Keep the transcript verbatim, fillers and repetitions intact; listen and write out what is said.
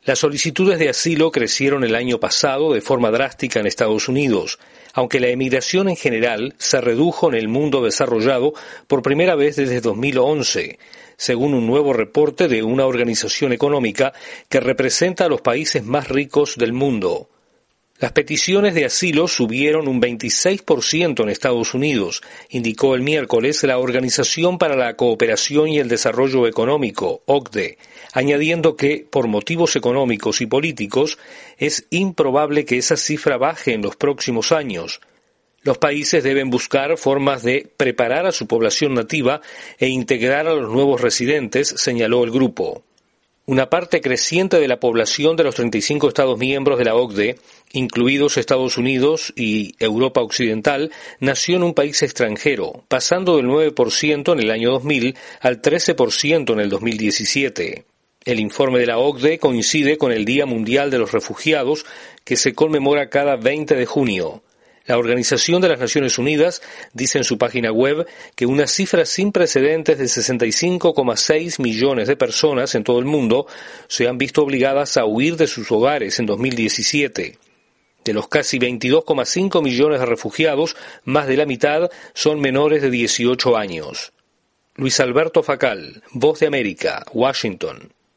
Las solicitudes de asilo crecieron el año pasado de forma drástica en Estados Unidos, aunque la emigración en general se redujo en el mundo desarrollado por primera vez desde dos mil once, según un nuevo reporte de una organización económica que representa a los países más ricos del mundo. Las peticiones de asilo subieron un veintiséis por ciento en Estados Unidos, indicó el miércoles la Organización para la Cooperación y el Desarrollo Económico, O C D E, añadiendo que, por motivos económicos y políticos, es improbable que esa cifra baje en los próximos años. Los países deben buscar formas de preparar a su población nativa e integrar a los nuevos residentes, señaló el grupo. Una parte creciente de la población de los treinta y cinco Estados miembros de la O C D E, incluidos Estados Unidos y Europa Occidental, nació en un país extranjero, pasando del nueve por ciento en el año dos mil al trece por ciento en el dos mil diecisiete. El informe de la O C D E coincide con el Día Mundial de los Refugiados, que se conmemora cada veinte de junio. La Organización de las Naciones Unidas dice en su página web que una cifra sin precedentes de sesenta y cinco coma seis millones de personas en todo el mundo se han visto obligadas a huir de sus hogares en dos mil diecisiete. De los casi veintidós coma cinco millones de refugiados, más de la mitad son menores de dieciocho años. Luis Alberto Facal, Voz de América, Washington.